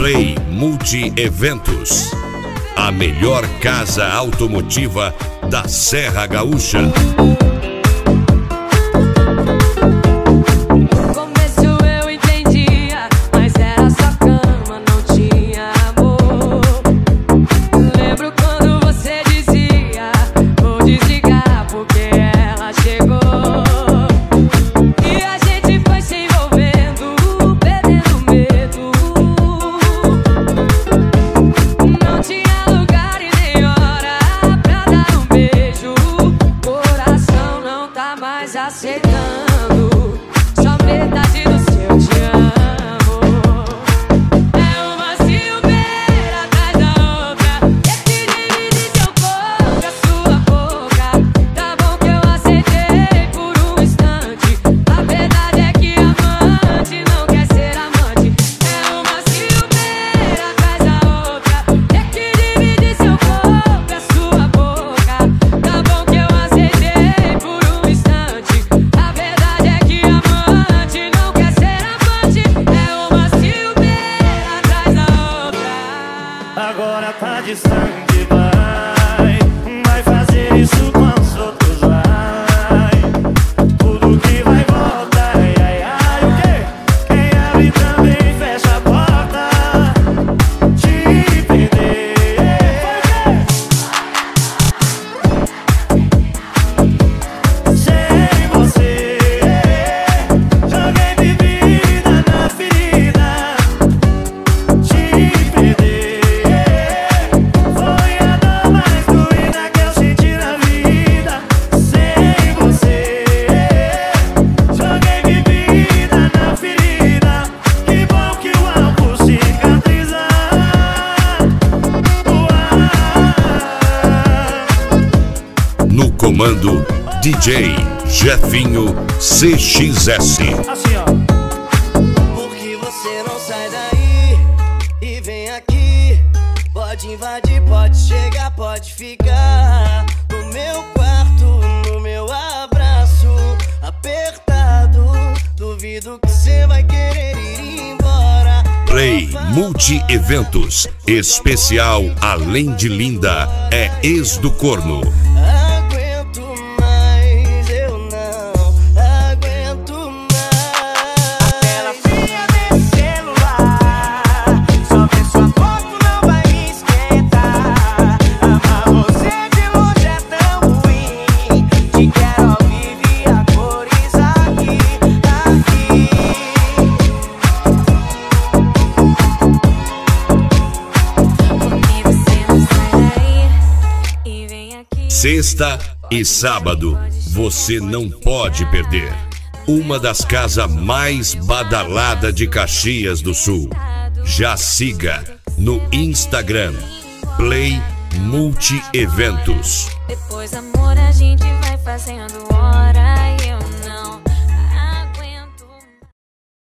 Play Multi Eventos, a melhor casa automotiva da Serra Gaúcha. Aceitando só metade do seu te amo. É uma ciumeira atrás da outra, que divide seu corpo e a sua boca. Tá bom que eu aceitei por um instante. A verdade é que amante não quer ser amante. É uma ciumeira atrás da outra, que divide seu corpo e a sua boca. Tá bom que eu aceitei por um instante. Agora tá distante, vai fazer isso com os outros, vai. Tudo que vai voltar, ai, ai, ai, o quê? Quem abre também fecha a porta. Te perder, sem você, joguei bebida na ferida. Te perder No comando, DJ Jefinho CXS. Assim, ó. Por que você não sai daí e vem aqui? Pode invadir, pode chegar, pode ficar no meu quarto, no meu abraço apertado. Duvido que você vai querer ir embora. Play Multi Eventos, especial Além de Linda, é ex do corno. Aguento mais, eu não aguento mais. A telinha desse celular, só ver sua foto não vai me esquentar. Amar você de longe é tão ruim. Te quero ao vivo e a cores aqui, aqui. Porque você não sai daí e vem aqui. Sexta e sábado, você não pode perder. Uma das casas mais badaladas de Caxias do Sul. Já siga no Instagram, Play Multi Eventos. Depois, amor, a gente vai fazendo hora.